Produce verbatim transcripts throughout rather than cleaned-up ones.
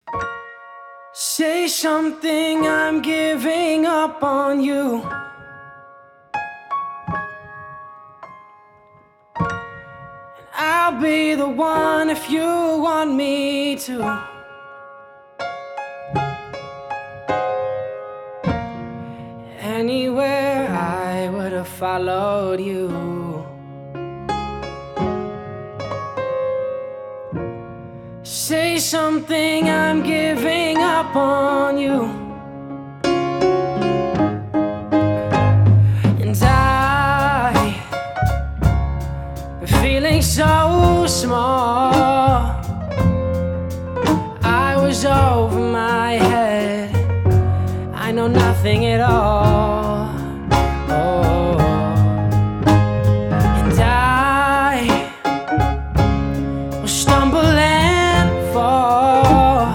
Say something, I'm giving up on you. And I'll be the one if you want me to. Anywhere I would have followed you. Say something, I'm giving up on you. And I, feeling so small, I was over my head, I know nothing at all. Oh. And I will stumble and fall.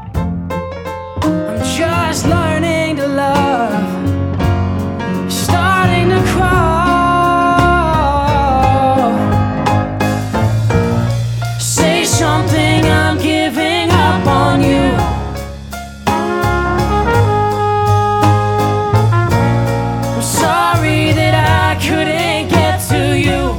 I'm just learning to love, starting to crawl. Say something, I'm giving up on you. Sorry that I couldn't get to you.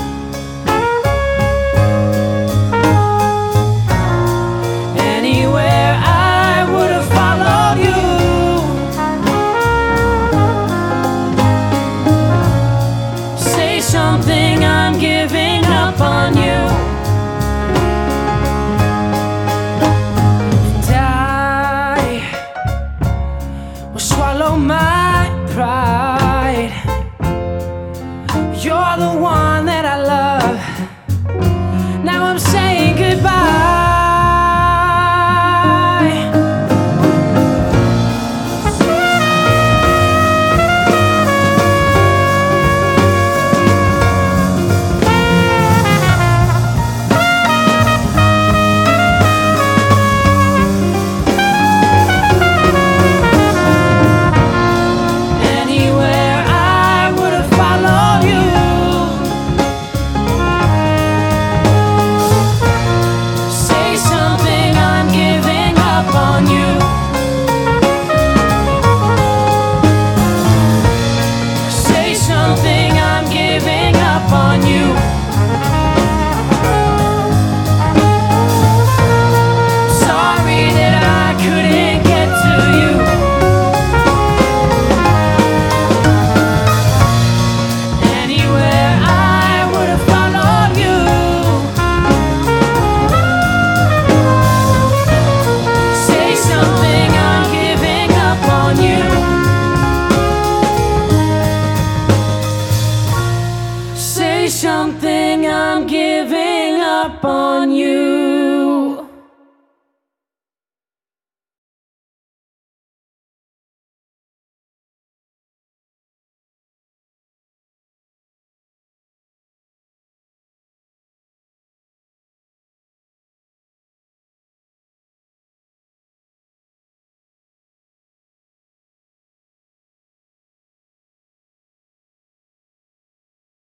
Anywhere I would have followed you. Say something, I'm giving up on you. And I will swallow my pride. You're the one that I love. Now I'm saying goodbye. Anywhere I would have followed you. Say something, I'm giving up on you. Say something, I'm giving up on you. Sorry that I couldn't get to you. Anywhere I would have followed you. Say something, I'm giving up on you. Say something, I'm giving up on you.